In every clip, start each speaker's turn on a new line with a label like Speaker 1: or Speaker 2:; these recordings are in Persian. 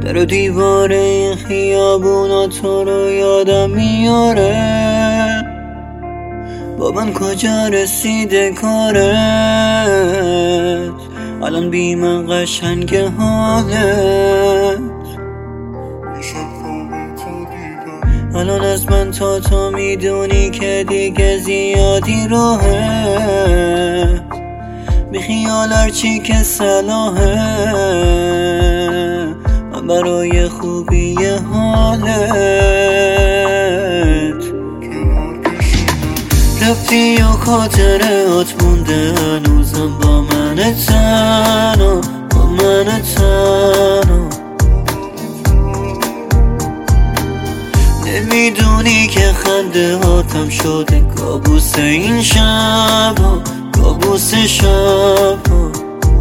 Speaker 1: در دیوار این خیابونا تو رو یادم میاره. با من کجا رسیده کارت؟ الان بی من قشنگ حالت. الان از من تا تو میدونی که دیگه زیادی راهه. بی خیال هرچی که صلاحه، من برای خوبی حالت. رفتی و خاطرات مونده هنوزم با من تنها، با من تنها. نمیدونی که خنده هاتم شده کابوس این شبا، کابوس شبا.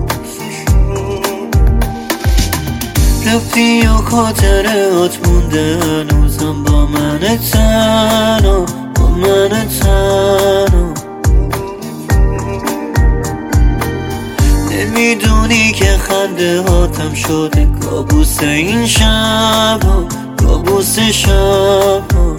Speaker 1: رفتی و خاطرات مونده هنوزم با من تنها، با من تنها. نمیدونی که خنده هاتم شده کابوس این شبا، کابوس شبا.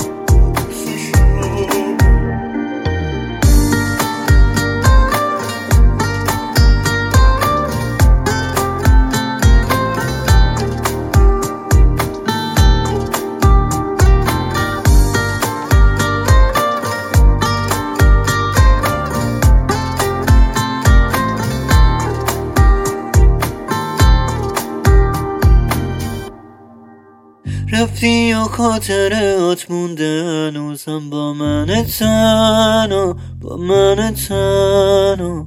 Speaker 1: رفتی و خاطرات مونده هنوزم با من تنها، با من تنها.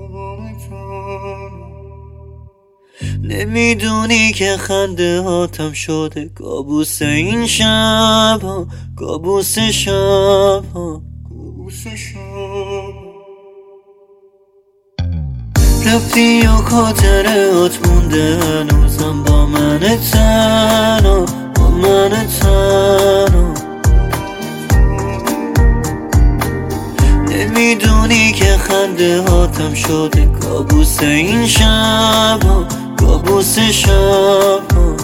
Speaker 1: نمیدونی که خنده هاتم شده کابوس این شبا، کابوس شبا. رفتی و خاطرات مونده هنوزم با من تنها، با من تنها. نمیدونی که خنده هاتم شده کابوس این شبا، کابوس شبا.